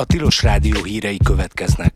A Tilos Rádió hírei következnek.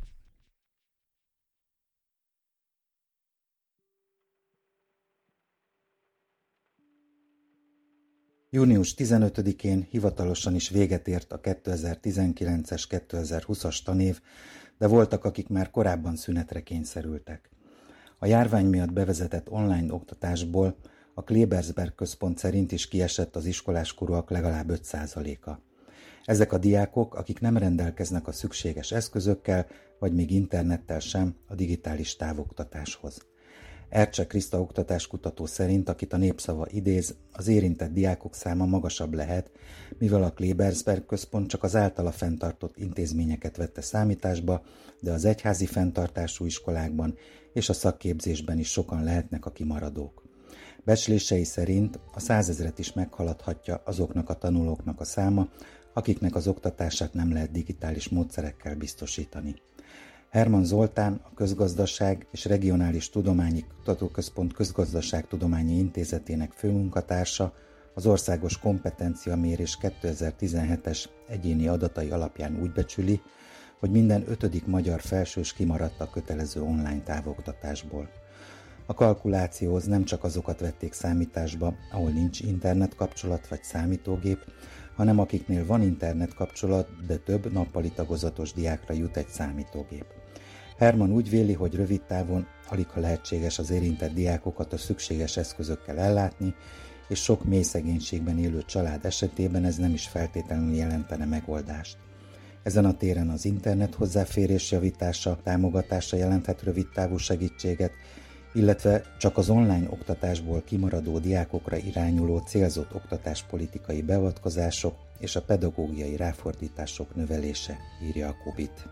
Június 15-én hivatalosan is véget ért a 2019-es 2020-as tanév, de voltak, akik már korábban szünetre kényszerültek. A járvány miatt bevezetett online oktatásból a Klebersberg központ szerint is kiesett az iskoláskorúak legalább 5%-a. Ezek a diákok, akik nem rendelkeznek a szükséges eszközökkel, vagy még internettel sem a digitális távoktatáshoz. Ercse Kriszta oktatáskutató szerint, akit a Népszava idéz, az érintett diákok száma magasabb lehet, mivel a Klebersberg központ csak az általa fenntartott intézményeket vette számításba, de az egyházi fenntartású iskolákban és a szakképzésben is sokan lehetnek a kimaradók. Becslései szerint a 100 000-et is meghaladhatja azoknak a tanulóknak a száma, akiknek az oktatását nem lehet digitális módszerekkel biztosítani. Herman Zoltán, a Közgazdaság és Regionális Tudományi Kutatóközpont Közgazdaságtudományi Intézetének főmunkatársa az Országos Kompetenciamérés 2017-es egyéni adatai alapján úgy becsüli, hogy minden 5. magyar felsős kimaradt a kötelező online távoktatásból. A kalkulációhoz nem csak azokat vették számításba, ahol nincs internetkapcsolat vagy számítógép, hanem akiknél van internetkapcsolat, de több nappali tagozatos diákra jut egy számítógép. Herman úgy véli, hogy rövid távon aligha lehetséges az érintett diákokat a szükséges eszközökkel ellátni, és sok mély szegénységben élő család esetében ez nem is feltétlenül jelentene megoldást. Ezen a téren az internet hozzáférés javítása, támogatása jelenthet rövid távú segítséget, illetve csak az online oktatásból kimaradó diákokra irányuló célzott oktatáspolitikai beavatkozások és a pedagógiai ráfordítások növelése, írja a Kubit.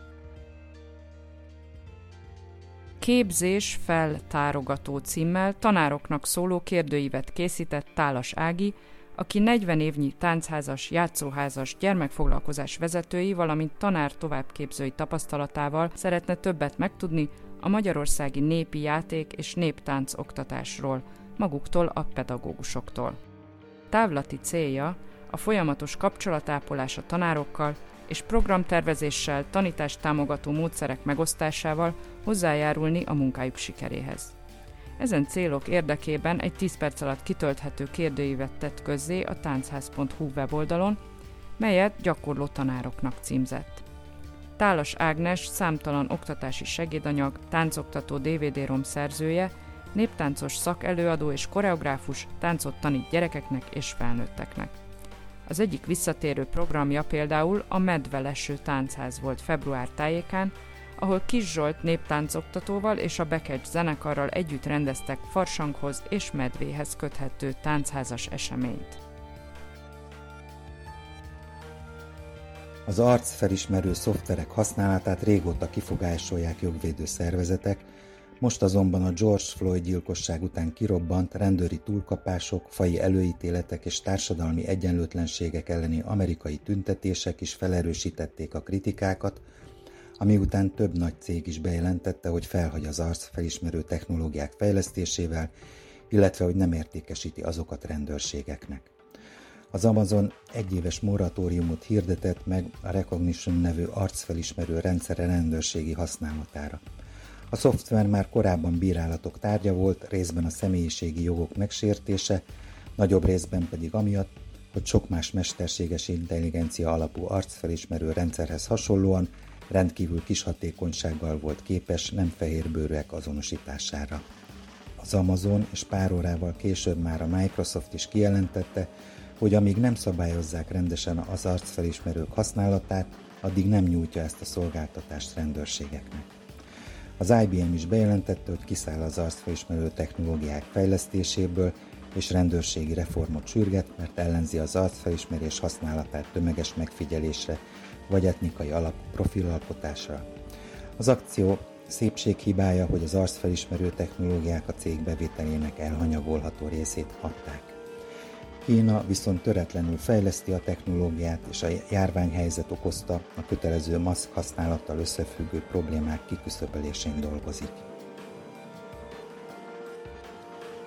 Képzés feltárogató címmel tanároknak szóló kérdőívet készített Tálas Ági, aki 40 évnyi táncházas, játszóházas, gyermekfoglalkozás vezetői, valamint tanár továbbképzői tapasztalatával szeretne többet megtudni a magyarországi népi játék és néptánc oktatásról, maguktól a pedagógusoktól. Távlati célja a folyamatos kapcsolatápolás a tanárokkal és programtervezéssel, tanítást támogató módszerek megosztásával hozzájárulni a munkájuk sikeréhez. Ezen célok érdekében egy 10 perc alatt kitölthető kérdőívet tett közzé a táncház.hu weboldalon, melyet gyakorló tanároknak címzett. Tálas Ágnes számtalan oktatási segédanyag, táncoktató DVD-rom szerzője, néptáncos szakelőadó és koreográfus táncot tanít gyerekeknek és felnőtteknek. Az egyik visszatérő programja például a Medveleső táncház volt február tájékán, ahol Kis Zsolt néptáncoktatóval és a Bekecs zenekarral együtt rendeztek farsanghoz és medvéhez köthető táncházas eseményt. Az arcfelismerő szoftverek használatát régóta kifogásolják jogvédő szervezetek, most azonban a George Floyd gyilkosság után kirobbant rendőri túlkapások, faji előítéletek és társadalmi egyenlőtlenségek elleni amerikai tüntetések is felerősítették a kritikákat, ami után több nagy cég is bejelentette, hogy felhagy az arcfelismerő technológiák fejlesztésével, illetve hogy nem értékesíti azokat rendőrségeknek. Az Amazon egyéves moratóriumot hirdetett meg a Rekognition nevű arcfelismerő rendszere rendőrségi használatára. A szoftver már korábban bírálatok tárgya volt, részben a személyiségi jogok megsértése, nagyobb részben pedig amiatt, hogy sok más mesterséges intelligencia alapú arcfelismerő rendszerhez hasonlóan rendkívül kis hatékonysággal volt képes nem fehérbőrűek azonosítására. Az Amazon és pár órával később már a Microsoft is kijelentette, hogy amíg nem szabályozzák rendesen az arcfelismerők használatát, addig nem nyújtja ezt a szolgáltatást rendőrségeknek. Az IBM is bejelentette, hogy kiszáll az arcfelismerő technológiák fejlesztéséből, és rendőrségi reformot sürget, mert ellenzi az arcfelismerés használatát tömeges megfigyelésre vagy etnikai alapú profilalkotásra. Az akció szépséghibája, hogy az arcfelismerő technológiák a cég bevételének elhanyagolható részét adták. Kína viszont töretlenül fejleszti a technológiát, és a járványhelyzet okozta a kötelező maszk használattal összefüggő problémák kiküszöbölésén dolgozik.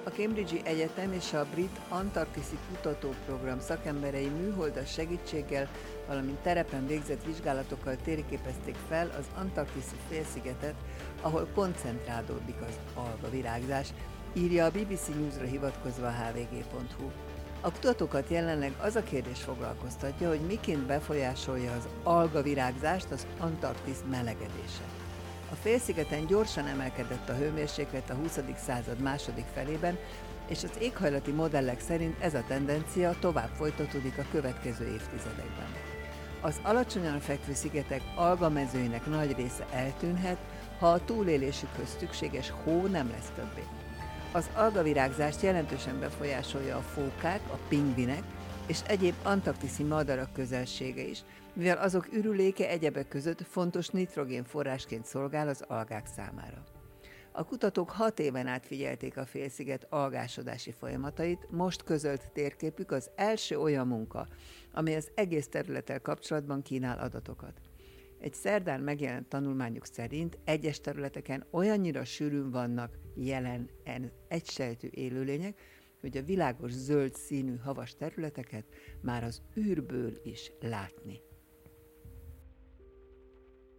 A Cambridge-i Egyetem és a Brit Antarktiszi Kutatóprogram szakemberei műholdas segítséggel, valamint terepen végzett vizsgálatokkal térképezték fel az antarktiszi félszigetet, ahol koncentrálódik az algavirágzás, írja a BBC News-ra hivatkozva a hvg.hu. A kutatókat jelenleg az a kérdés foglalkoztatja, hogy miként befolyásolja az algavirágzást az Antarktisz melegedése. A félszigeten gyorsan emelkedett a hőmérséklet a 20. század második felében, és az éghajlati modellek szerint ez a tendencia tovább folytatódik a következő évtizedekben. Az alacsonyan fekvő szigetek algamezőinek nagy része eltűnhet, ha a túlélésükhöz szükséges hó nem lesz többé. Az algavirágzást jelentősen befolyásolja a fókák, a pingvinek és egyéb antarktiszi madarak közelsége is, mivel azok ürüléke egyebek között fontos nitrogénforrásként szolgál az algák számára. A kutatók 6 éven át figyelték a félsziget algásodási folyamatait, most közölt térképük az első olyan munka, amely az egész területtel kapcsolatban kínál adatokat. Egy szerdán megjelent tanulmányuk szerint egyes területeken olyannyira sűrűn vannak jelen egysejtű élőlények, hogy a világos zöld színű havas területeket már az űrből is látni.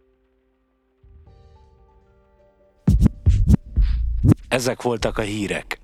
Ezek voltak a hírek.